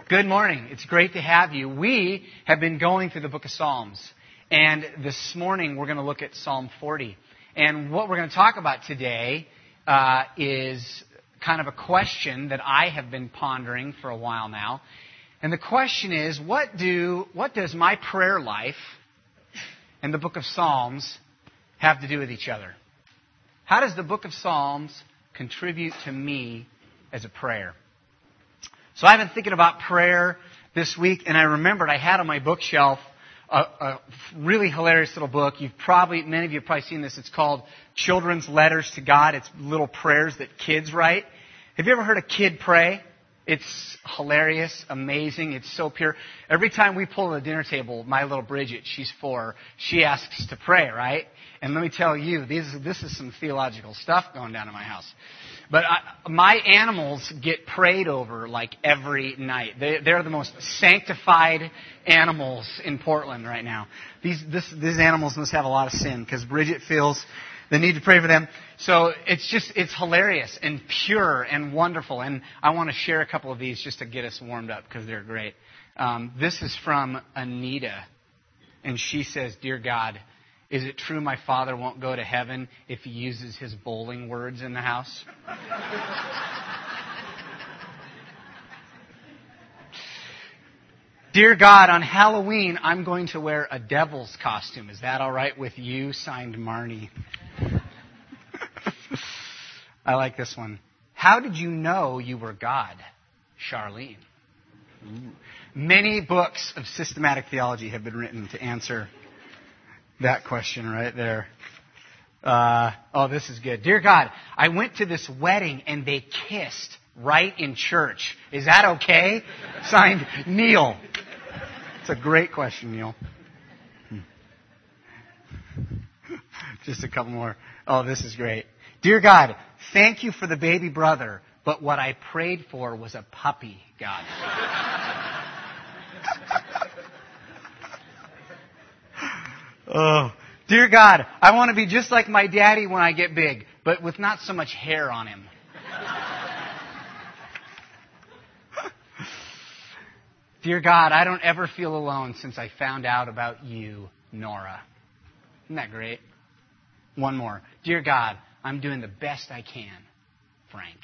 Good morning. It's great to have you. We have been going through the book of Psalms. And this morning we're going to look at Psalm 40. And what we're going to talk about today is kind of a question that I have been pondering for a while now. And the question is, what does my prayer life and the book of Psalms have to do with each other? How does the book of Psalms contribute to me as a prayer? So I've been thinking about prayer this week, and I remembered I had on my bookshelf a really hilarious little book. Many of you have probably seen this. It's called Children's Letters to God. It's little prayers that kids write. Have you ever heard a kid pray? It's hilarious, amazing. It's so pure. Every time we pull the dinner table, my little Bridget, she's 4, she asks to pray, right? And let me tell you, this is some theological stuff going down in my house. But my animals get prayed over like every night. They're the most sanctified animals in Portland right now. These animals must have a lot of sin because Bridget feels the need to pray for them. So it's hilarious and pure and wonderful. And I want to share a couple of these just to get us warmed up because they're great. This is from Anita. And she says, "Dear God, is it true my father won't go to heaven if he uses his bowling words in the house?" "Dear God, on Halloween, I'm going to wear a devil's costume. Is that all right with you? Signed, Marnie." I like this one. "How did you know you were God? Charlene." Ooh. Many books of systematic theology have been written to answer that question right there. This is good. "Dear God, I went to this wedding and they kissed right in church. Is that okay? Signed, Neil." It's a great question, Neil. Just a couple more. Oh, this is great. "Dear God, thank you for the baby brother, but what I prayed for was a puppy, God." "Oh, dear God, I want to be just like my daddy when I get big, but with not so much hair on him." "Dear God, I don't ever feel alone since I found out about you, Nora." Isn't that great? One more. "Dear God, I'm doing the best I can, Frank."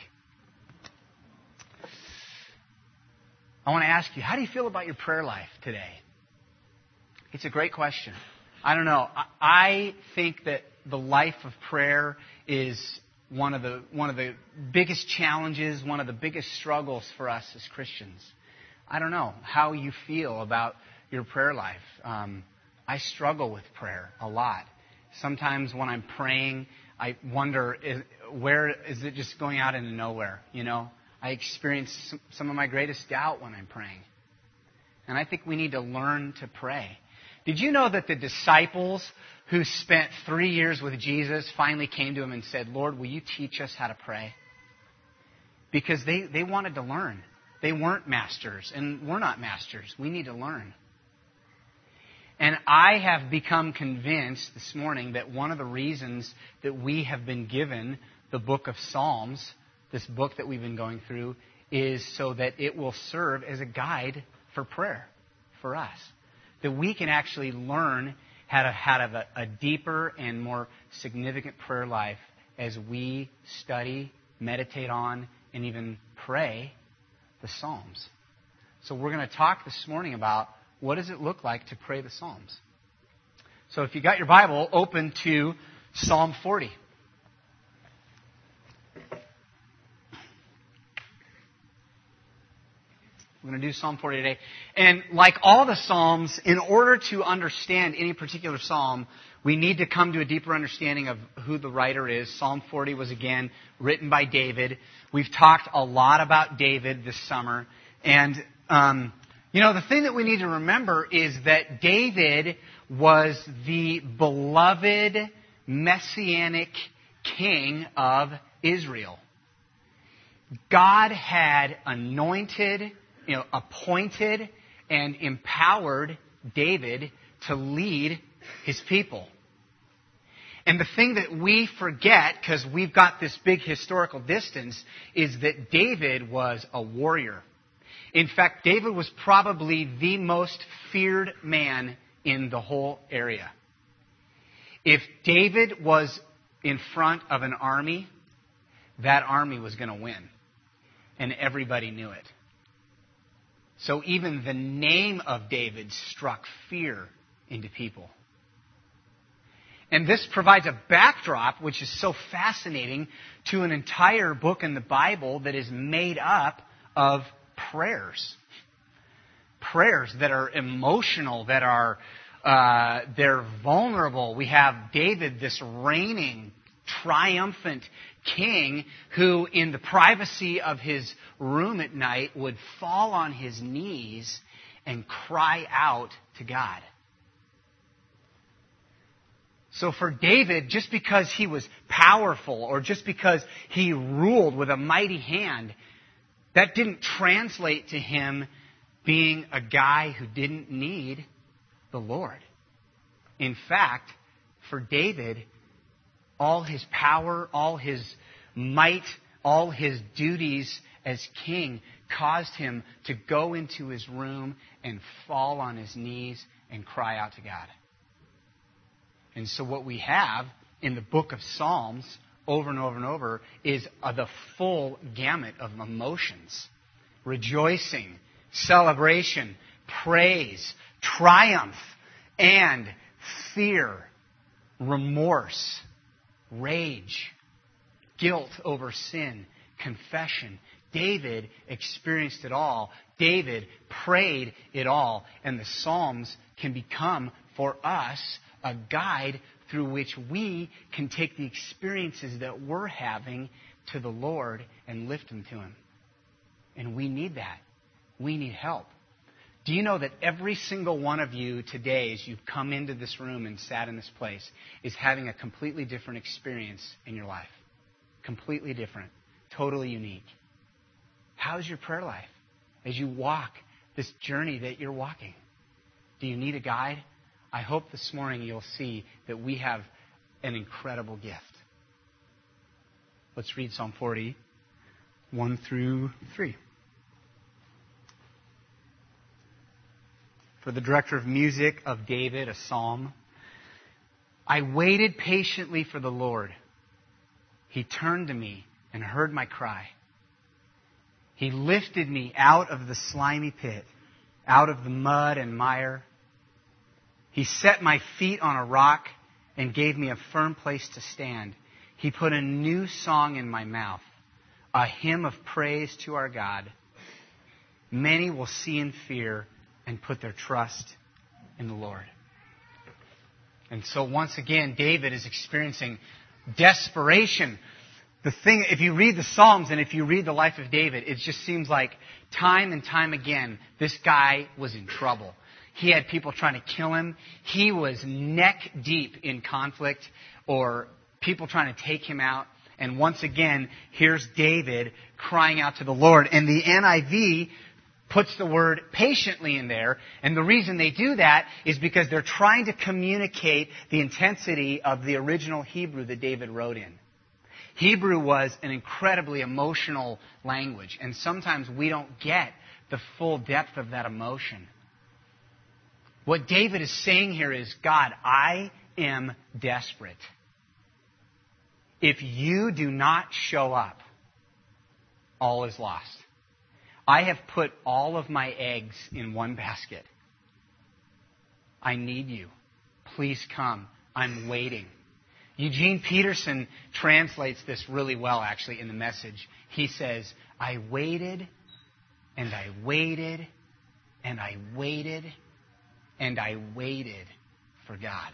I want to ask you, how do you feel about your prayer life today? It's a great question. I don't know. I think that the life of prayer is one of the biggest challenges, one of the biggest struggles for us as Christians. I don't know how you feel about your prayer life. I struggle with prayer a lot. Sometimes when I'm praying, I wonder, where is it just going out into nowhere? You know, I experience some of my greatest doubt when I'm praying. And I think we need to learn to pray. Did you know that the disciples who spent 3 years with Jesus finally came to him and said, "Lord, will you teach us how to pray?" Because they wanted to learn. They weren't masters, and we're not masters. We need to learn. And I have become convinced this morning that one of the reasons that we have been given the book of Psalms, this book that we've been going through, is so that it will serve as a guide for prayer for us. That we can actually learn how to have a deeper and more significant prayer life as we study, meditate on, and even pray the Psalms. So we're going to talk this morning about what does it look like to pray the Psalms. So if you got your Bible, open to Psalm 40. We're going to do Psalm 40 today. And like all the Psalms, in order to understand any particular Psalm, we need to come to a deeper understanding of who the writer is. Psalm 40 was, again, written by David. We've talked a lot about David this summer. And, the thing that we need to remember is that David was the beloved messianic king of Israel. God had anointed, appointed and empowered David to lead his people. And the thing that we forget, because we've got this big historical distance, is that David was a warrior. In fact, David was probably the most feared man in the whole area. If David was in front of an army, that army was going to win. And everybody knew it. So even the name of David struck fear into people. And this provides a backdrop, which is so fascinating, to an entire book in the Bible that is made up of prayers. Prayers that are emotional, that are they're vulnerable. We have David, this reigning, triumphant king who, in the privacy of his room at night, would fall on his knees and cry out to God. So for David, just because he was powerful or just because he ruled with a mighty hand, that didn't translate to him being a guy who didn't need the Lord. In fact, for David, all his power, all his might, all his duties as king caused him to go into his room and fall on his knees and cry out to God. And so what we have in the book of Psalms over and over and over is the full gamut of emotions. Rejoicing, celebration, praise, triumph, and fear, remorse, rage, guilt over sin, confession. David experienced it all. David prayed it all. And the Psalms can become, for us, a guide through which we can take the experiences that we're having to the Lord and lift them to Him. And we need that. We need help. Do you know that every single one of you today, as you've come into this room and sat in this place, is having a completely different experience in your life? Completely different. Totally unique. How's your prayer life as you walk this journey that you're walking? Do you need a guide? I hope this morning you'll see that we have an incredible gift. Let's read Psalm 40, 1 through 3. For the director of music of David, a psalm. I waited patiently for the Lord. He turned to me and heard my cry. He lifted me out of the slimy pit, out of the mud and mire. He set my feet on a rock and gave me a firm place to stand. He put a new song in my mouth, a hymn of praise to our God. Many will see and fear and put their trust in the Lord. And so once again, David is experiencing desperation. The thing, if you read the Psalms and if you read the life of David, it just seems like time and time again, this guy was in trouble. He had people trying to kill him. He was neck deep in conflict or people trying to take him out. And once again, here's David crying out to the Lord. And the NIV puts the word patiently in there. And the reason they do that is because they're trying to communicate the intensity of the original Hebrew that David wrote in. Hebrew was an incredibly emotional language. And sometimes we don't get the full depth of that emotion. What David is saying here is, God, I am desperate. If you do not show up, all is lost. I have put all of my eggs in one basket. I need you. Please come. I'm waiting. Eugene Peterson translates this really well, actually, in the Message. He says, I waited, and I waited, and I waited, and I waited for God.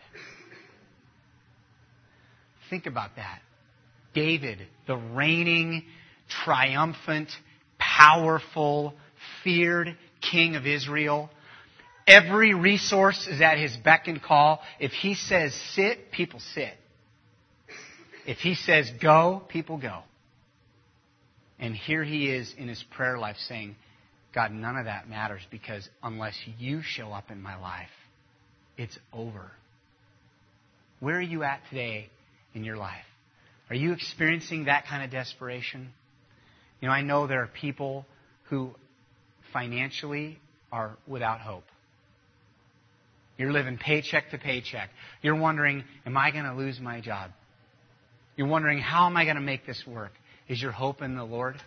Think about that. David, the reigning, triumphant, powerful, feared king of Israel. Every resource is at his beck and call. If he says sit, people sit. If he says go, people go. And here he is in his prayer life saying, God, none of that matters because unless you show up in my life, it's over. Where are you at today in your life? Are you experiencing that kind of desperation? You know, I know there are people who financially are without hope. You're living paycheck to paycheck. You're wondering, am I going to lose my job? You're wondering, how am I going to make this work? Is your hope in the Lord?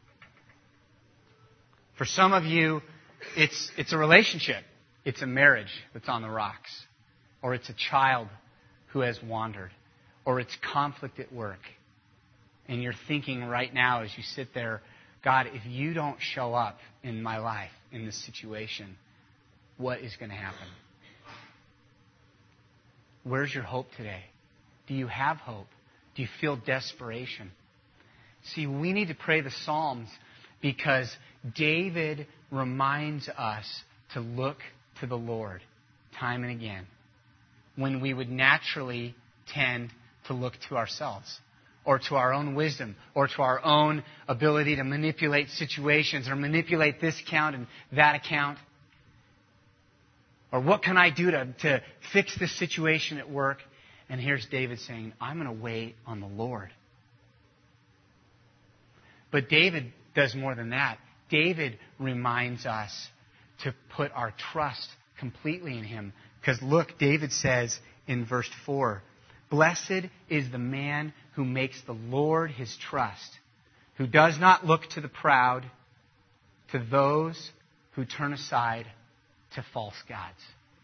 For some of you, it's a relationship. It's a marriage that's on the rocks. Or it's a child who has wandered. Or it's conflict at work. And you're thinking right now as you sit there, God, if you don't show up in my life, in this situation, what is going to happen? Where's your hope today? Do you have hope? Do you feel desperation? See, we need to pray the Psalms because David reminds us to look to the Lord time and again when we would naturally tend to look to ourselves or to our own wisdom or to our own ability to manipulate situations or manipulate this account and that account. Or what can I do to fix this situation at work? And here's David saying, I'm going to wait on the Lord. But David does more than that. David reminds us to put our trust completely in Him. Because look, David says in verse 4, Blessed is the man who makes the Lord his trust, who does not look to the proud, to those who turn aside to false gods.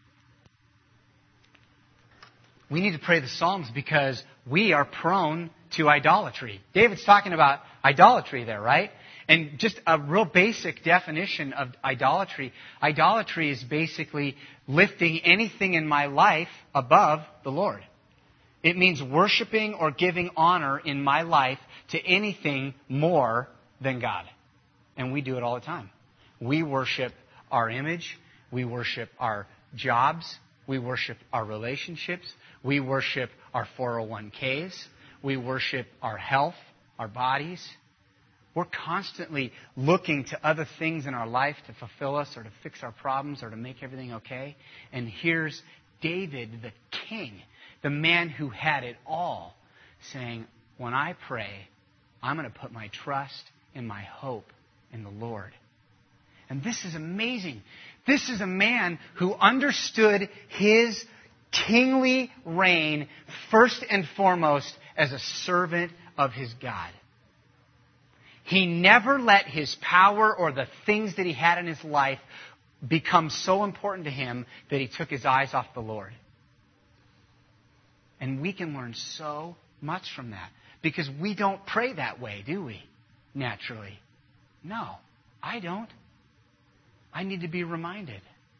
We need to pray the Psalms because we are prone to idolatry. David's talking about idolatry there, right? And just a real basic definition of idolatry. Idolatry is basically lifting anything in my life above the Lord. It means worshiping or giving honor in my life to anything more than God. And we do it all the time. We worship our image. We worship our jobs. We worship our relationships. We worship our 401ks. We worship our health, our bodies. We're constantly looking to other things in our life to fulfill us or to fix our problems or to make everything okay. And here's David, the king, the man who had it all, saying, when I pray, I'm going to put my trust and my hope in the Lord. And this is amazing. This is a man who understood his kingly reign first and foremost as a servant of his God. He never let his power or the things that he had in his life become so important to him that he took his eyes off the Lord. And we can learn so much from that because we don't pray that way, do we? Naturally. No, I don't. I need to be reminded.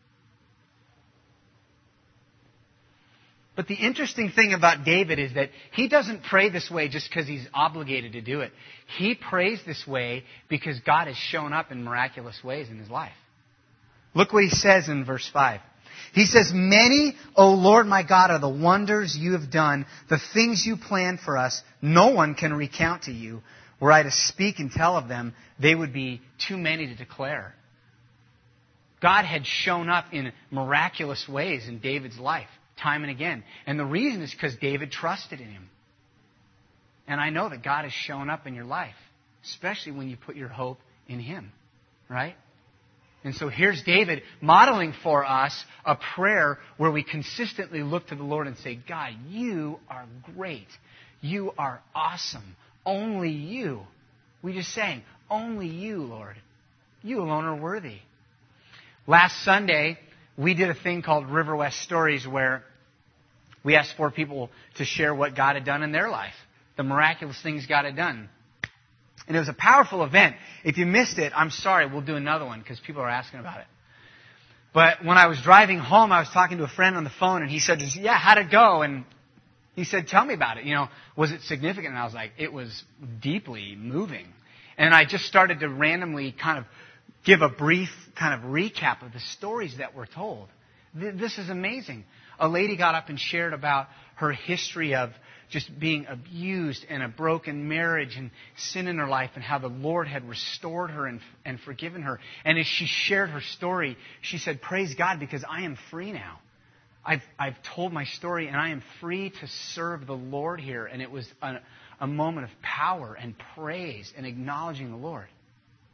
But the interesting thing about David is that he doesn't pray this way just because he's obligated to do it. He prays this way because God has shown up in miraculous ways in his life. Look what he says in verse 5. He says, Many, O Lord my God, are the wonders you have done, the things you planned for us. No one can recount to you. Were I to speak and tell of them, they would be too many to declare. God had shown up in miraculous ways in David's life, time and again. And the reason is because David trusted in Him. And I know that God has shown up in your life, especially when you put your hope in Him, right? And so here's David modeling for us a prayer where we consistently look to the Lord and say, God, you are great. You are awesome. Only you. We just sang, only you, Lord. You alone are worthy. Last Sunday, we did a thing called River West Stories where we asked 4 people to share what God had done in their life, the miraculous things God had done. And it was a powerful event. If you missed it, I'm sorry. We'll do another one because people are asking about it. But when I was driving home, I was talking to a friend on the phone, and he said, yeah, how'd it go? And he said, tell me about it. You know, was it significant? And I was like, it was deeply moving. And I just started to randomly kind of give a brief kind of recap of the stories that were told. This is amazing. A lady got up and shared about her history of just being abused and a broken marriage and sin in her life and how the Lord had restored her and forgiven her. And as she shared her story, she said, praise God, because I am free now. I've told my story and I am free to serve the Lord here. And it was a moment of power and praise and acknowledging the Lord.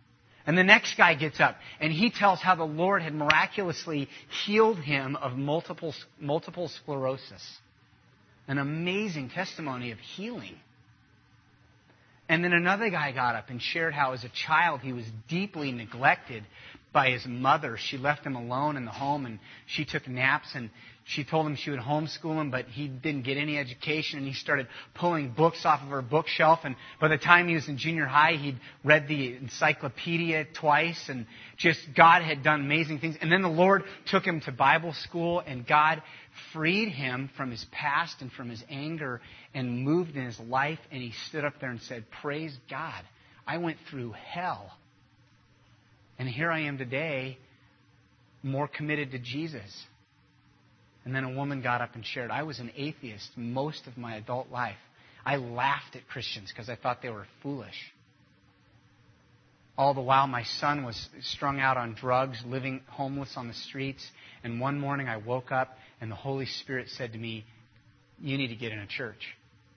And the next guy gets up, and he tells how the Lord had miraculously healed him of multiple sclerosis. An amazing testimony of healing. And then another guy got up and shared how as a child he was deeply neglected by his mother. She left him alone in the home, and she took naps, and she told him she would homeschool him, but he didn't get any education, and he started pulling books off of her bookshelf. And by the time he was in junior high, he'd read the encyclopedia twice, and just God had done amazing things. And then the Lord took him to Bible school, and God freed him from his past and from his anger and moved in his life, and he stood up there and said, "Praise God, I went through hell. And here I am today, more committed to Jesus." And then a woman got up and shared, "I was an atheist most of my adult life. I laughed at Christians because I thought they were foolish. All the while my son was strung out on drugs, living homeless on the streets. And one morning I woke up and the Holy Spirit said to me, 'You need to get in a church.'"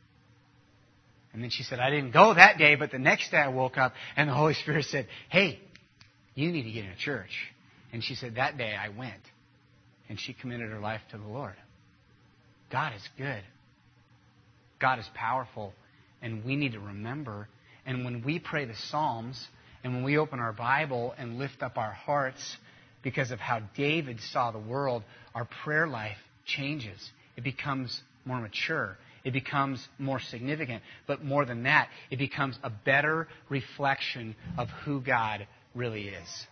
And then she said, "I didn't go that day, but the next day I woke up and the Holy Spirit said, 'Hey, you need to get in a church.' And she said, 'That day I went.'" And she committed her life to the Lord. God is good. God is powerful. And we need to remember. And when we pray the Psalms, and when we open our Bible and lift up our hearts because of how David saw the world, our prayer life changes. It becomes more mature. It becomes more significant. But more than that, it becomes a better reflection of who God really is.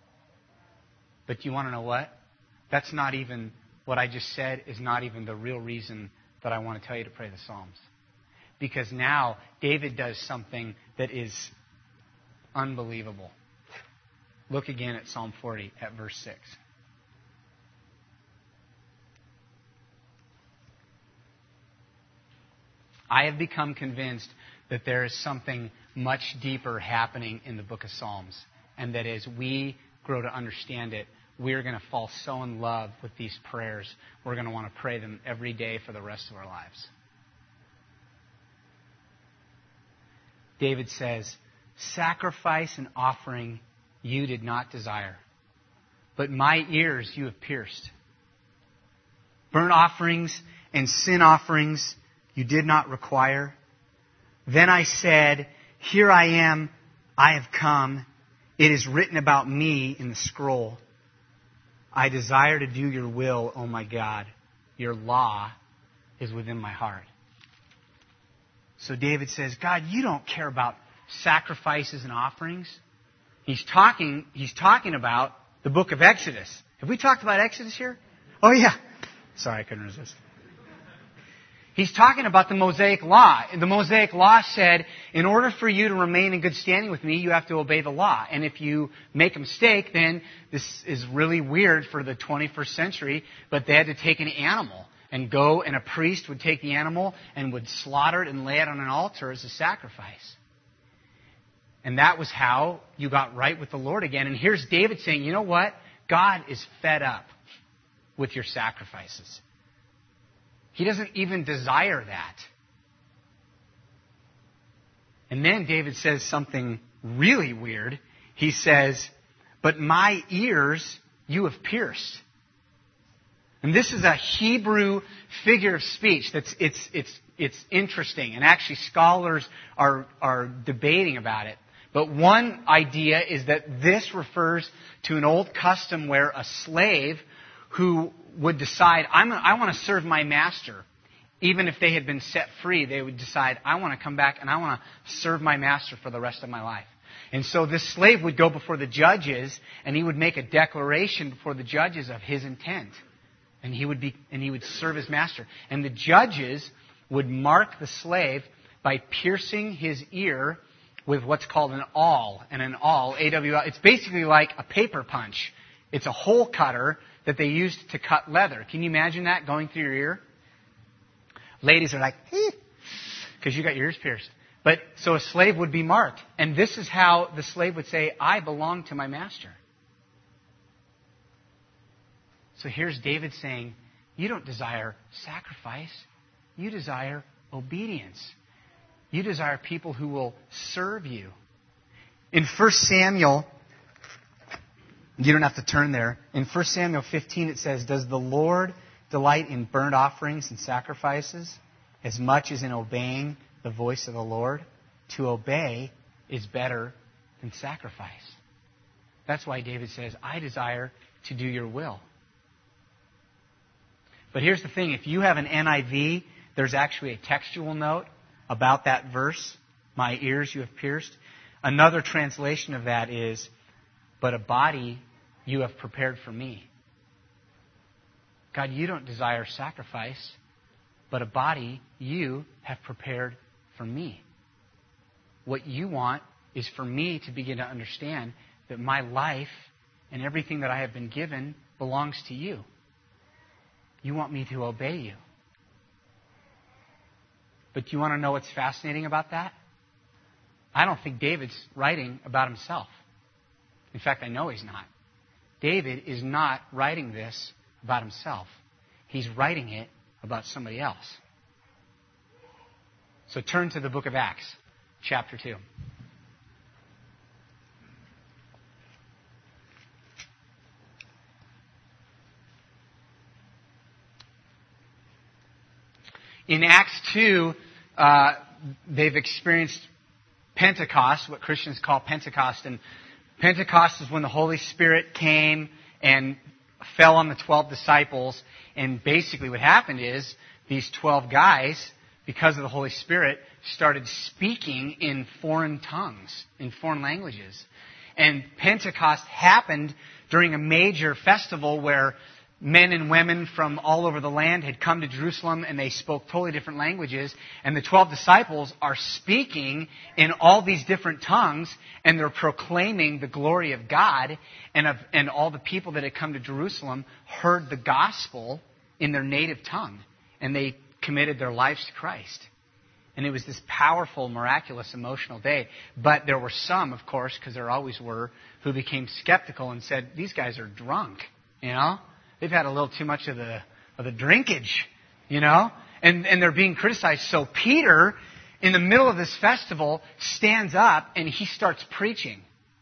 But do you want to know what? That's not even, what I just said is not even the real reason that I want to tell you to pray the Psalms. Because now David does something that is unbelievable. Look again at Psalm 40 at verse 6. "I have become convinced that there is something much deeper happening in the book of Psalms, and that as we grow to understand it, we're going to fall so in love with these prayers, we're going to want to pray them every day for the rest of our lives." David says, "Sacrifice and offering you did not desire, but my ears you have pierced. Burnt offerings and sin offerings you did not require. Then I said, 'Here I am, I have come. It is written about me in the scroll. I desire to do your will, O my God. Your law is within my heart.'" So David says, God, you don't care about sacrifices and offerings. He's talking about the book of Exodus. Have we talked about Exodus here? Oh, yeah. Sorry, I couldn't resist. He's talking about the Mosaic Law. The Mosaic Law said, in order for you to remain in good standing with me, you have to obey the law. And if you make a mistake, then this is really weird for the 21st century, but they had to take an animal and go, and a priest would take the animal and would slaughter it and lay it on an altar as a sacrifice. And that was how you got right with the Lord again. And here's David saying, you know what? God is fed up with your sacrifices. He doesn't even desire that. And then David says something really weird. He says, but my ears you have pierced. And this is a Hebrew figure of speech that's it's interesting. And actually scholars are debating about it. But one idea is that this refers to an old custom where a slave who would decide, I want to serve my master. Even if they had been set free, they would decide, I want to come back and I want to serve my master for the rest of my life. And so this slave would go before the judges and he would make a declaration before the judges of his intent. And he would serve his master. And the judges would mark the slave by piercing his ear with what's called an awl. And an awl, A-W-L, it's basically like a paper punch. It's a hole cutter that they used to cut leather. Can you imagine that going through your ear? Ladies are like, because you got your ears pierced. But so a slave would be marked. And this is how the slave would say, I belong to my master. So here's David saying, you don't desire sacrifice. You desire obedience. You desire people who will serve you. In 1 Samuel You don't have to turn there. In 1 Samuel 15 it says, "Does the Lord delight in burnt offerings and sacrifices as much as in obeying the voice of the Lord? To obey is better than sacrifice." That's why David says, "I desire to do your will." But here's the thing. If you have an NIV, there's actually a textual note about that verse, "My ears you have pierced." Another translation of that is, "But a body you have prepared for me." God, you don't desire sacrifice, but a body you have prepared for me. What you want is for me to begin to understand that my life and everything that I have been given belongs to you. You want me to obey you. But do you want to know what's fascinating about that? I don't think David's writing about himself. In fact, I know he's not. David is not writing this about himself. He's writing it about somebody else. So turn to the book of Acts, chapter 2. In Acts 2, they've experienced Pentecost, what Christians call Pentecost. And Pentecost is when the Holy Spirit came and fell on the 12 disciples. And basically what happened is these 12 guys, because of the Holy Spirit, started speaking in foreign tongues, in foreign languages. And Pentecost happened during a major festival where men and women from all over the land had come to Jerusalem and they spoke totally different languages. And the 12 disciples are speaking in all these different tongues and they're proclaiming the glory of God. And all the people that had come to Jerusalem heard the gospel in their native tongue. And they committed their lives to Christ. And it was this powerful, miraculous, emotional day. But there were some, of course, because there always were, who became skeptical and said, "These guys are drunk, you know? They've had a little too much of the drinkage, you know?" And they're being criticized. So Peter, in the middle of this festival, stands up and he starts preaching.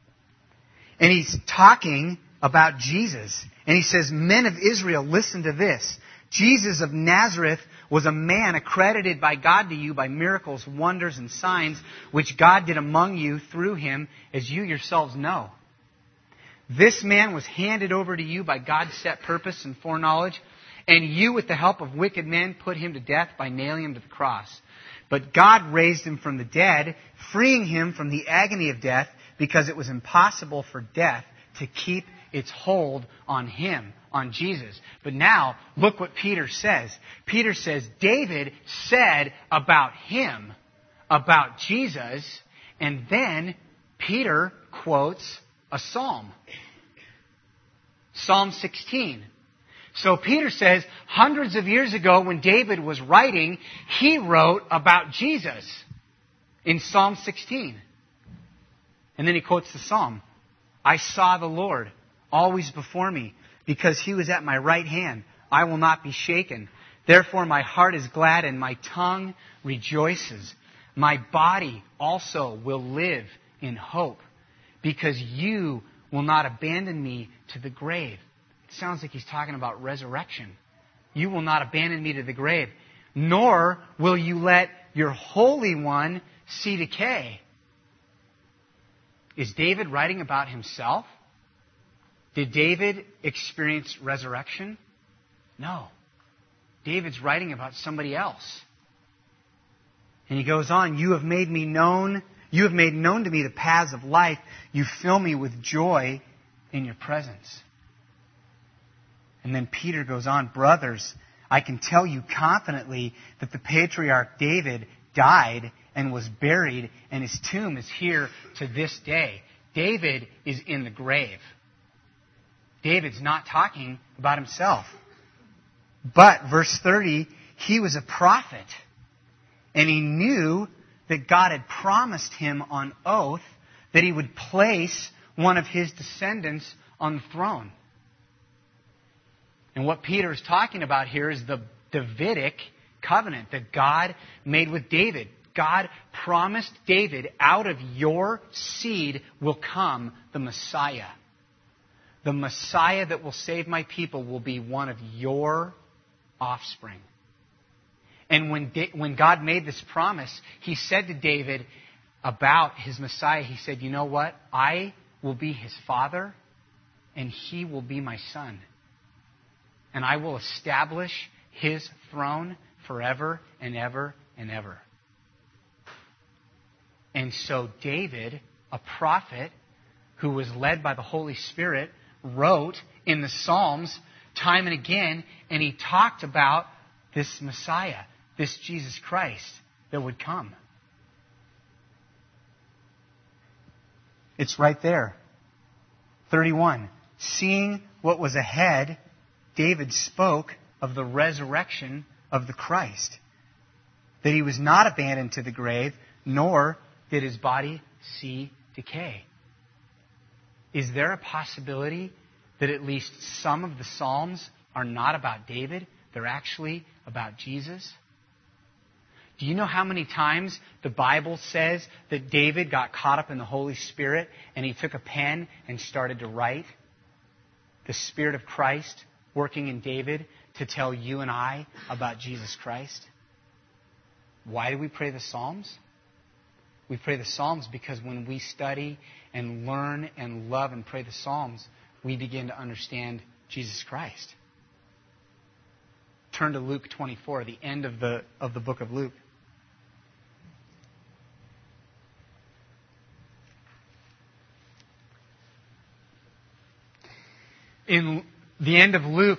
And he's talking about Jesus. And he says, "Men of Israel, listen to this. Jesus of Nazareth was a man accredited by God to you by miracles, wonders, and signs, which God did among you through him, as you yourselves know. This man was handed over to you by God's set purpose and foreknowledge, and you, with the help of wicked men, put him to death by nailing him to the cross. But God raised him from the dead, freeing him from the agony of death, because it was impossible for death to keep its hold on him, on Jesus." But now, look what Peter says. Peter says, David said about him, about Jesus, and then Peter quotes a psalm. Psalm 16. So Peter says, hundreds of years ago when David was writing, he wrote about Jesus in Psalm 16. And then he quotes the psalm. "I saw the Lord always before me, because he was at my right hand. I will not be shaken. Therefore my heart is glad and my tongue rejoices. My body also will live in hope, because you will not abandon me to the grave." It sounds like he's talking about resurrection. "You will not abandon me to the grave, nor will you let your Holy One see decay." Is David writing about himself? Did David experience resurrection? No. David's writing about somebody else. And he goes on, You have made known to me the paths of life. You fill me with joy in your presence. And then Peter goes on, "Brothers, I can tell you confidently that the patriarch David died and was buried, and his tomb is here to this day." David is in the grave. David's not talking about himself. But, verse 30, he was a prophet, and he knew that God had promised him on oath that he would place one of his descendants on the throne. And what Peter is talking about here is the Davidic covenant that God made with David. God promised David, out of your seed will come the Messiah. the Messiah that will save my people will be one of your offspring. And when God made this promise, He said to David about his Messiah, He said, you know what? I will be his father, and he will be my son. And I will establish his throne forever and ever and ever. And so David, a prophet who was led by the Holy Spirit, wrote in the Psalms time and again, and he talked about this Messiah, this Jesus Christ that would come. It's right there. 31. Seeing what was ahead, David spoke of the resurrection of the Christ, that he was not abandoned to the grave, nor did his body see decay. Is there a possibility that at least some of the Psalms are not about David? They're actually about Jesus? Do you know how many times the Bible says that David got caught up in the Holy Spirit and he took a pen and started to write? The Spirit of Christ working in David to tell you and I about Jesus Christ. Why do we pray the Psalms? We pray the Psalms because when we study and learn and love and pray the Psalms, we begin to understand Jesus Christ. Turn to Luke 24, the end of the book of Luke. In the end of Luke,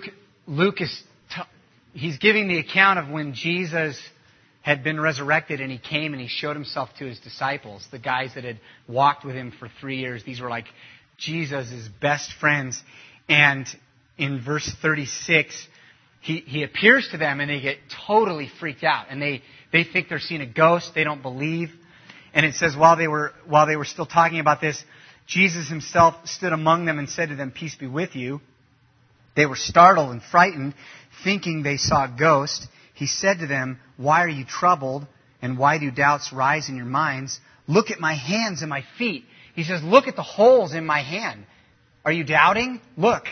he's giving the account of when Jesus had been resurrected and he came and he showed himself to his disciples, the guys that had walked with him for 3 years. These were like Jesus' best friends. And in verse 36, he appears to them and they get totally freaked out. And they think they're seeing a ghost. They don't believe. And it says while they were still talking about this, Jesus himself stood among them and said to them, "Peace be with you." They were startled and frightened, thinking they saw a ghost. He said to them, "Why are you troubled, and why do doubts rise in your minds? Look at my hands and my feet." He says, "Look at the holes in my hand. Are you doubting? Look.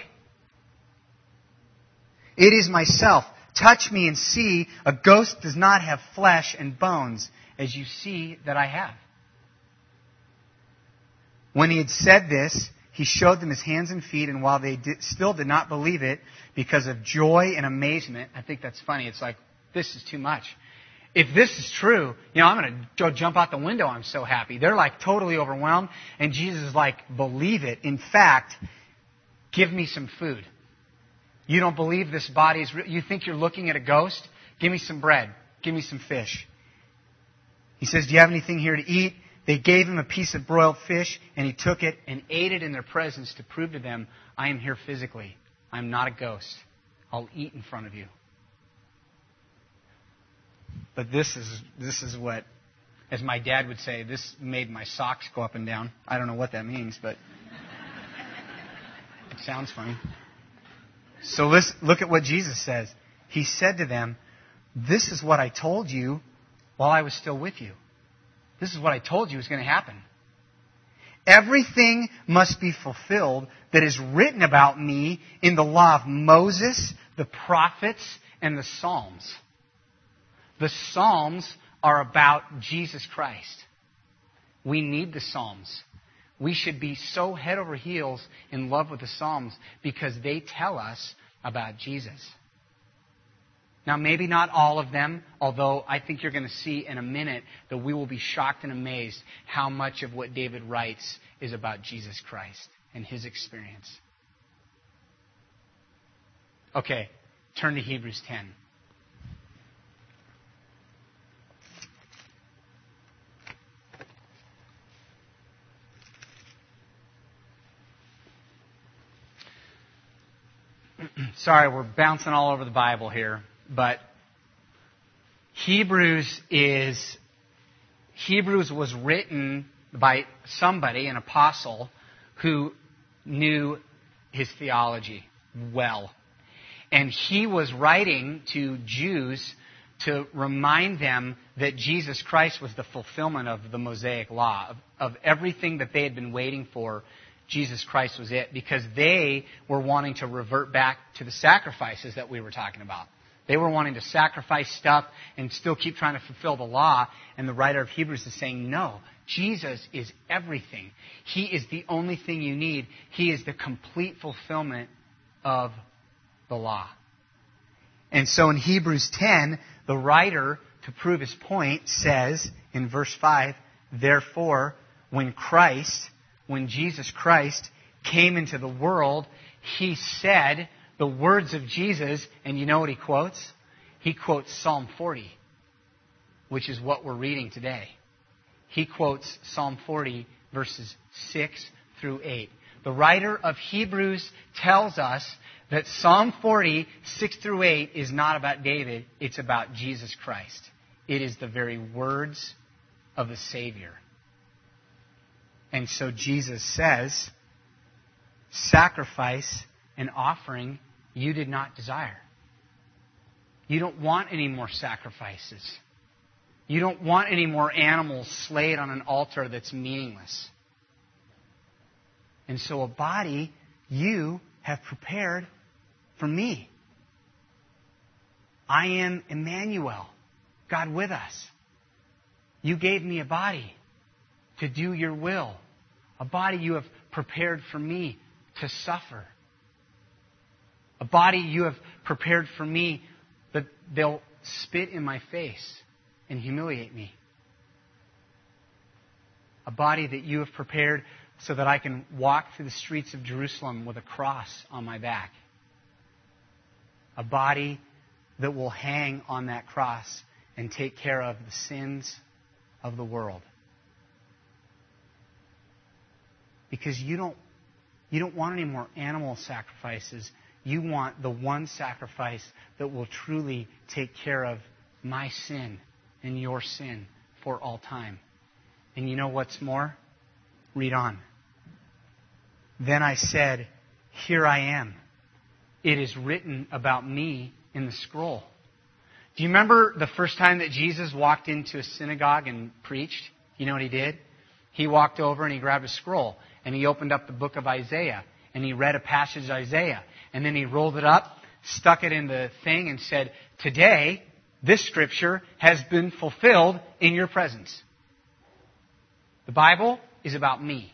It is myself. Touch me and see. A ghost does not have flesh and bones, as you see that I have." When he had said this, he showed them his hands and feet, and while they still did not believe it, because of joy and amazement, I think that's funny. It's like, this is too much. If this is true, I'm going to go jump out the window. I'm so happy. They're like totally overwhelmed, and Jesus is like, believe it. In fact, give me some food. You don't believe this body is real? You think you're looking at a ghost? Give me some bread. Give me some fish. He says, "Do you have anything here to eat?" They gave him a piece of broiled fish, and he took it and ate it in their presence to prove to them, I am here physically. I am not a ghost. I'll eat in front of you. But this is what, as my dad would say, this made my socks go up and down. I don't know what that means, but it sounds funny. So look at what Jesus says. He said to them, "This is what I told you while I was still with you." This is what I told you was going to happen. Everything must be fulfilled that is written about me in the law of Moses, the prophets, and the Psalms. The Psalms are about Jesus Christ. We need the Psalms. We should be so head over heels in love with the Psalms because they tell us about Jesus. Now, maybe not all of them, although I think you're going to see in a minute that we will be shocked and amazed how much of what David writes is about Jesus Christ and his experience. Okay, turn to Hebrews 10. Sorry, we're bouncing all over the Bible here. But Hebrews was written by somebody, an apostle, who knew his theology well. And he was writing to Jews to remind them that Jesus Christ was the fulfillment of the Mosaic law, of everything that they had been waiting for. Jesus Christ was it, because they were wanting to revert back to the sacrifices that we were talking about. They were wanting to sacrifice stuff and still keep trying to fulfill the law. And the writer of Hebrews is saying, no, Jesus is everything. He is the only thing you need. He is the complete fulfillment of the law. And so in Hebrews 10, the writer, to prove his point, says in verse 5, therefore, when Jesus Christ came into the world, he said the words of Jesus, and you know what he quotes? He quotes Psalm 40, which is what we're reading today. He quotes Psalm 40, verses 6 through 8. The writer of Hebrews tells us that Psalm 40, 6 through 8 is not about David, it's about Jesus Christ. It is the very words of the Savior. And so Jesus says, sacrifice and offering you did not desire. You don't want any more sacrifices. You don't want any more animals slayed on an altar that's meaningless. And so a body you have prepared for me. I am Emmanuel, God with us. You gave me a body to do your will. A body you have prepared for me to suffer. A body you have prepared for me that they'll spit in my face and humiliate me. A body that you have prepared so that I can walk through the streets of Jerusalem with a cross on my back. A body that will hang on that cross and take care of the sins of the world. Because you don't want any more animal sacrifices. You want the one sacrifice that will truly take care of my sin and your sin for all time. And you know what's more? Read on. Then I said, here I am. It is written about me in the scroll. Do you remember the first time that Jesus walked into a synagogue and preached? You know what he did? He walked over and he grabbed a scroll and he opened up the book of Isaiah and he read a passage of Isaiah. And then he rolled it up, stuck it in the thing and said, today, this scripture has been fulfilled in your presence. The Bible is about me.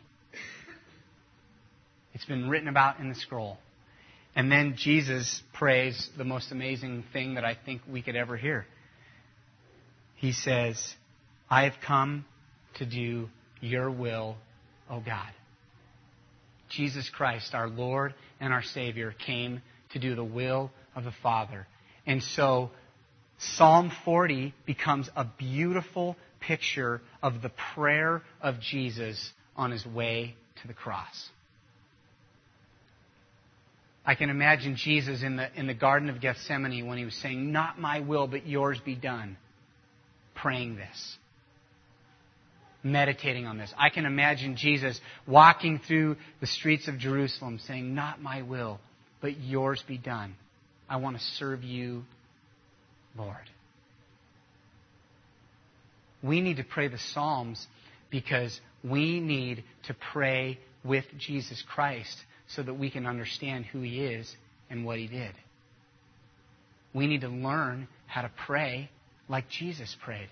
It's been written about in the scroll. And then Jesus prays the most amazing thing that I think we could ever hear. He says, I have come to do your will, O God. Jesus Christ, our Lord and our Savior, came to do the will of the Father. And so Psalm 40 becomes a beautiful picture of the prayer of Jesus on his way to the cross. I can imagine Jesus in the Garden of Gethsemane when he was saying, not my will, but yours be done, praying this, meditating on this. I can imagine Jesus walking through the streets of Jerusalem saying, not my will, but yours be done. I want to serve you, Lord. We need to pray the Psalms because we need to pray with Jesus Christ so that we can understand who he is and what he did. We need to learn how to pray like Jesus prayed.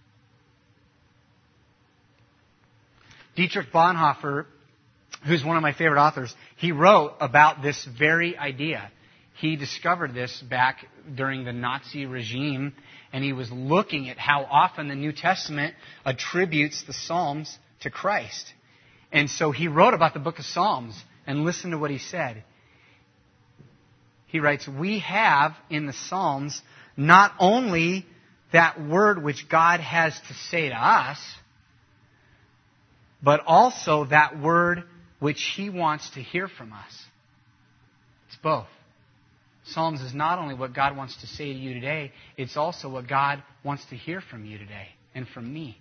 Dietrich Bonhoeffer, who's one of my favorite authors, he wrote about this very idea. He discovered this back during the Nazi regime, and he was looking at how often the New Testament attributes the Psalms to Christ. And so he wrote about the book of Psalms, and listen to what he said. He writes, we have in the Psalms not only that word which God has to say to us, but also that word which he wants to hear from us. It's both. Psalms is not only what God wants to say to you today, it's also what God wants to hear from you today and from me.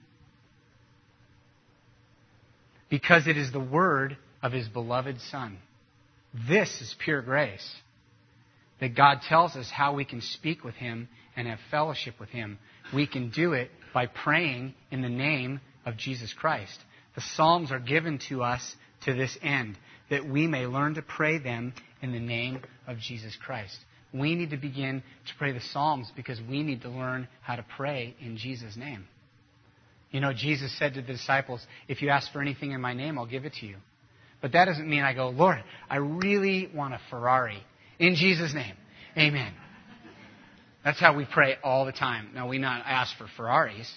Because it is the word of his beloved Son. This is pure grace. That God tells us how we can speak with him and have fellowship with him. We can do it by praying in the name of Jesus Christ. The Psalms are given to us to this end, that we may learn to pray them in the name of Jesus Christ. We need to begin to pray the Psalms because we need to learn how to pray in Jesus' name. You know, Jesus said to the disciples, if you ask for anything in my name, I'll give it to you. But that doesn't mean I go, Lord, I really want a Ferrari. In Jesus' name. Amen. That's how we pray all the time. Now, we not ask for Ferraris.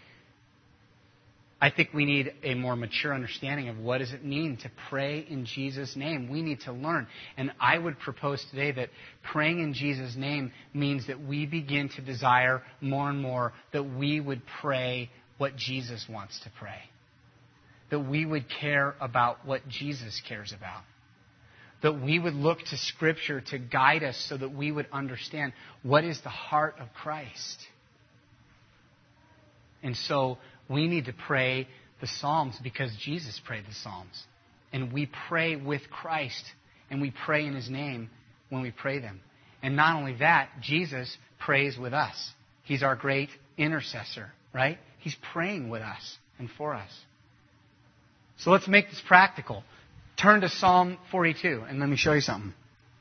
I think we need a more mature understanding of what does it mean to pray in Jesus' name. We need to learn. And I would propose today that praying in Jesus' name means that we begin to desire more and more that we would pray what Jesus wants to pray. That we would care about what Jesus cares about. That we would look to Scripture to guide us so that we would understand what is the heart of Christ. And so we need to pray the Psalms because Jesus prayed the Psalms. And we pray with Christ. And we pray in His name when we pray them. And not only that, Jesus prays with us. He's our great intercessor, right? He's praying with us and for us. So let's make this practical. Turn to Psalm 42 and let me show you something.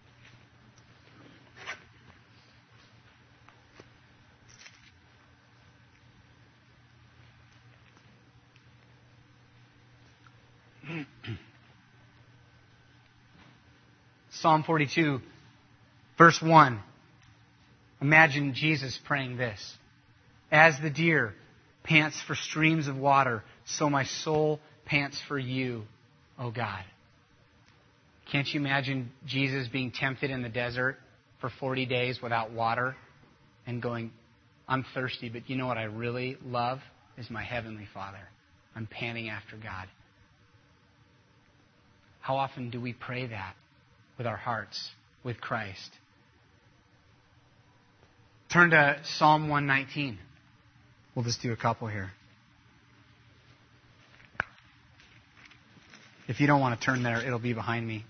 Psalm 42, verse 1. Imagine Jesus praying this. As the deer pants for streams of water, so my soul pants for you, O God. Can't you imagine Jesus being tempted in the desert for 40 days without water and going, I'm thirsty, but you know what I really love is my Heavenly Father. I'm panting after God. How often do we pray that with our hearts, with Christ? Turn to Psalm 119. We'll just do a couple here. If you don't want to turn there, it'll be behind me.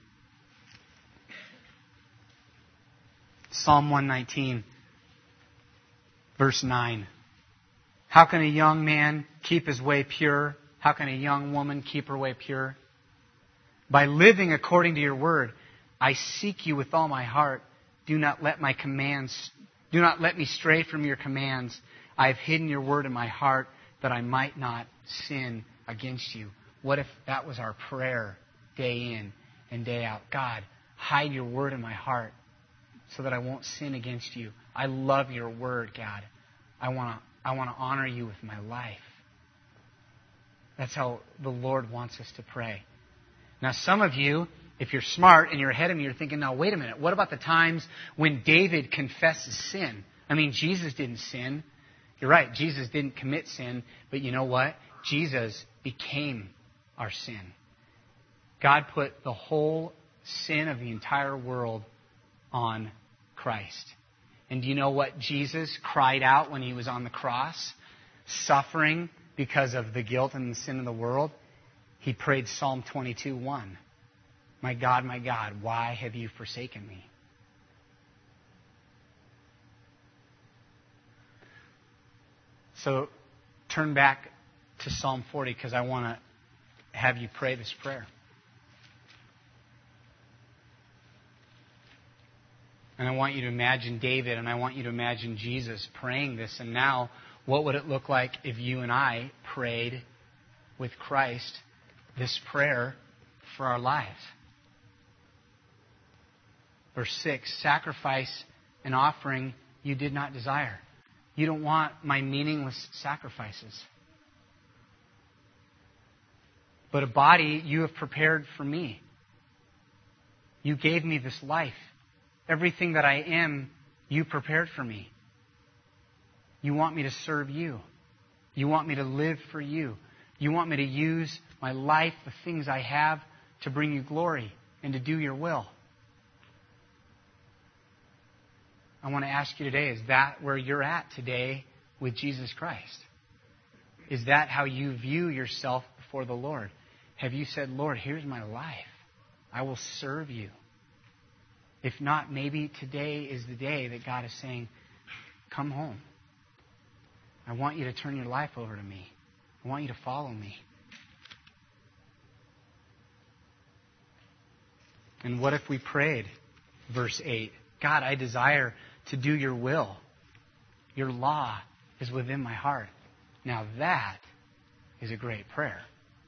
Psalm 119, verse 9. How can a young man keep his way pure? How can a young woman keep her way pure? By living according to your word. I seek you with all my heart. Do not let me stray from your commands. I have hidden your word in my heart that I might not sin against you. What if that was our prayer day in and day out? God, hide your word in my heart so that I won't sin against you. I love your word, God. I want to honor you with my life. That's how the Lord wants us to pray. Now, some of you, if you're smart and you're ahead of me, you're thinking, now, wait a minute. What about the times when David confesses sin? I mean, Jesus didn't sin. You're right. Jesus didn't commit sin. But you know what? Jesus became our sin. God put the whole sin of the entire world on Christ. And do you know what Jesus cried out when He was on the cross, suffering because of the guilt and the sin of the world? He prayed Psalm 22:1. My God, why have you forsaken me? So turn back to Psalm 40 because I want to have you pray this prayer. And I want you to imagine David and I want you to imagine Jesus praying this. And now, what would it look like if you and I prayed with Christ this prayer for our lives? Verse 6, sacrifice and offering you did not desire. You don't want my meaningless sacrifices. But a body you have prepared for me. You gave me this life. Everything that I am, you prepared for me. You want me to serve you. You want me to live for you. You want me to use my life, the things I have, to bring you glory and to do your will. I want to ask you today, is that where you're at today with Jesus Christ? Is that how you view yourself before the Lord? Have you said, Lord, here's my life. I will serve you. If not, maybe today is the day that God is saying, come home. I want you to turn your life over to me. I want you to follow me. And what if we prayed, verse 8, God, I desire to do your will. Your law is within my heart. Now that is a great prayer.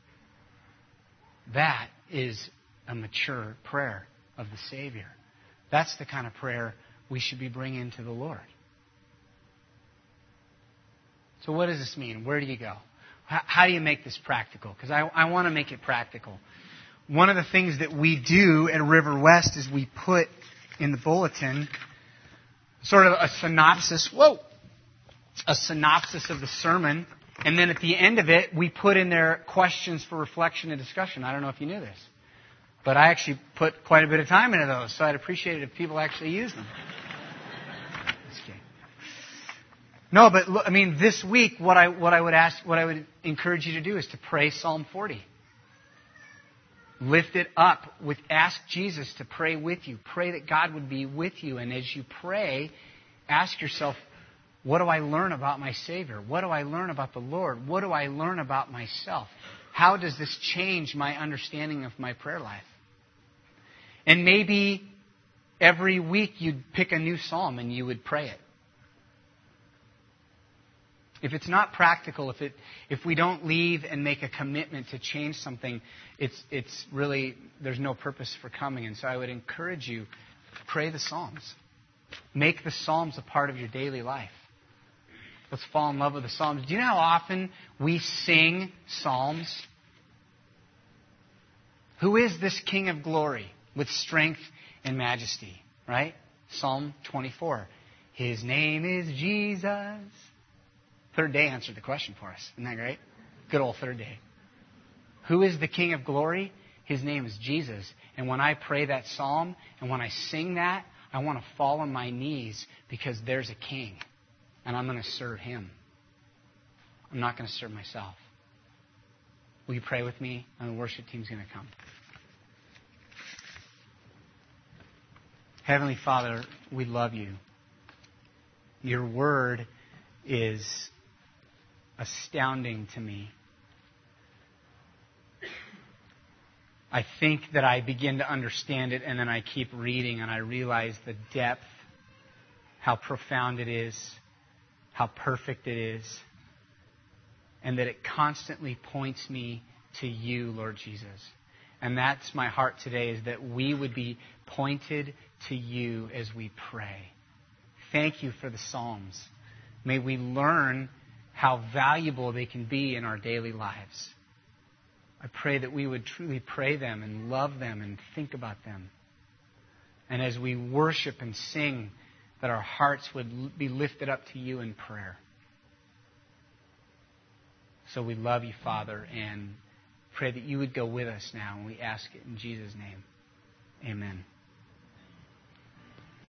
That is a mature prayer of the Savior. That's the kind of prayer we should be bringing to the Lord. So what does this mean? Where do you go? How do you make this practical? Because I want to make it practical. One of the things that we do at River West is we put in the bulletin sort of a synopsis. A synopsis of the sermon. And then at the end of it, we put in there questions for reflection and discussion. I don't know if you knew this. But I actually put quite a bit of time into those, so I'd appreciate it if people actually use them. No, but I mean, this week, what I would encourage you to do is to pray Psalm 40. Lift it up. Ask Jesus to pray with you. Pray that God would be with you. And as you pray, ask yourself, what do I learn about my Savior? What do I learn about the Lord? What do I learn about myself? How does this change my understanding of my prayer life? And maybe every week you'd pick a new psalm and you would pray it. If it's not practical, if we don't leave and make a commitment to change something, it's really, there's no purpose for coming. And so I would encourage you, pray the Psalms. Make the Psalms a part of your daily life. Let's fall in love with the Psalms. Do you know how often we sing Psalms? Who is this King of glory with strength and majesty? Right? Psalm 24. His name is Jesus. Third Day answered the question for us. Isn't that great? Good old Third Day. Who is the King of glory? His name is Jesus. And when I pray that psalm and when I sing that, I want to fall on my knees because there's a king. And I'm going to serve him. I'm not going to serve myself. Will you pray with me? And the worship team's going to come. Heavenly Father, we love you. Your word is astounding to me. I think that I begin to understand it and then I keep reading and I realize the depth, how profound it is, how perfect it is, and that it constantly points me to you, Lord Jesus. And that's my heart today, is that we would be pointed to you as we pray. Thank you for the Psalms. May we learn how valuable they can be in our daily lives. I pray that we would truly pray them and love them and think about them. And as we worship and sing, that our hearts would be lifted up to you in prayer. So we love you, Father, and pray that you would go with us now. And we ask it in Jesus' name. Amen.